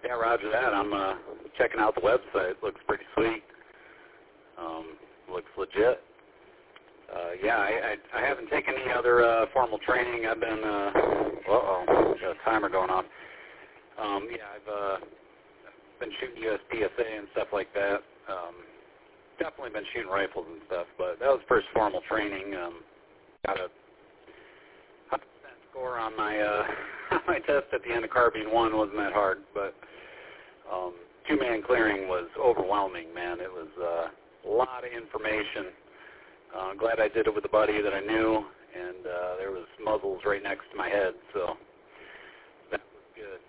Yeah, roger that. I'm checking out the website. Looks pretty sweet. Looks legit. Yeah, I haven't taken any other formal training. I've been, got a timer going off. Yeah, I've been shooting USPSA and stuff like that. Definitely been shooting rifles and stuff, but that was first formal training. Got a 100% score on my my test at the end of Carbine 1. Wasn't that hard, but two-man clearing was overwhelming, man. It was a lot of information. Glad I did it with a buddy that I knew, and there was muzzles right next to my head, so that was good.